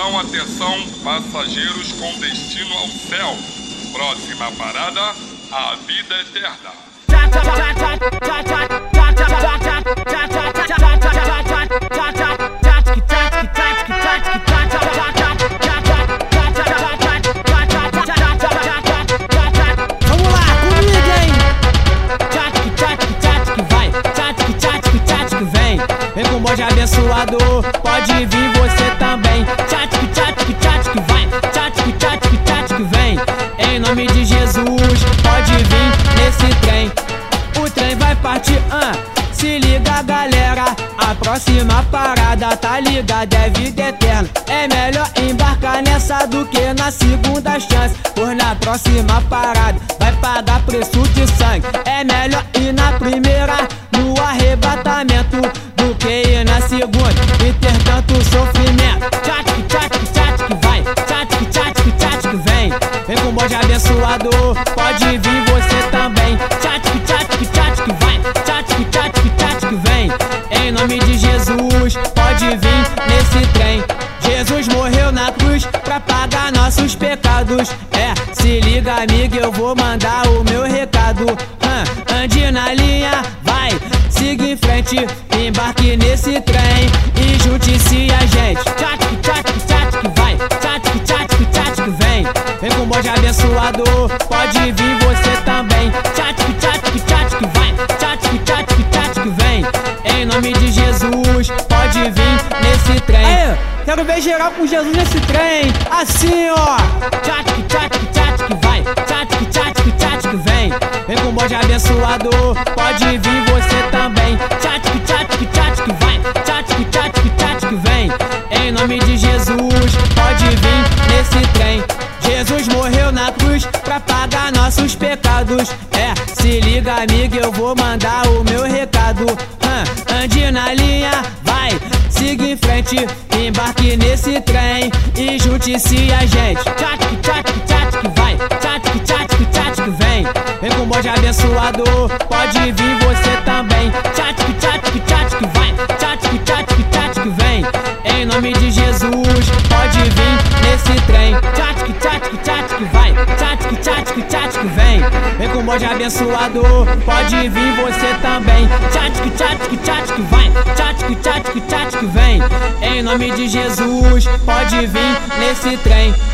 Atenção, atenção, passageiros com destino ao céu. Próxima parada, a vida eterna. Vamos lá, comigo, hein? Vem, vem com o bonde abençoador, pode vir você também. Vem, em nome de Jesus, pode vir nesse trem. O trem vai partir, se liga galera, a próxima parada tá ligada, é vida eterna. É melhor embarcar nessa do que na segunda chance, pois na próxima parada vai pagar preço de sangue. É melhor ir na primeira, no arrebatamento, do que ir na segunda e ter tanto sofrimento. Vem, vem com o bonde abençoador, pode vir você também. Vem, em nome de Jesus, pode vir nesse trem. Jesus morreu na cruz pra pagar nossos pecados. Se liga amigo, eu vou mandar o meu recado. Ande na linha, vai, siga em frente, embarque nesse trem e junte-se a gente. Vem, vem com o bonde abençoador, pode vir você também. Vem, em nome de Jesus, pode vir nesse trem. Aê, quero ver geral com Jesus nesse trem, assim ó. Vem, vem com o bonde abençoador, pode vir você também. Vem, em nome de Jesus, pode vir nesse trem. Jesus morreu na cruz pra pagar nossos pecados. Se liga amigo, eu vou mandar o meu recado. Ande na linha, vai, siga em frente, embarque nesse trem e junte-se a gente. Vem, vem com o bonde abençoador, pode vir você também. Vem, em nome de Jesus, pode vir nesse trem. Vem, vem com o bonde abençoador, pode vir você também. Vem, em nome de Jesus, pode vir nesse trem.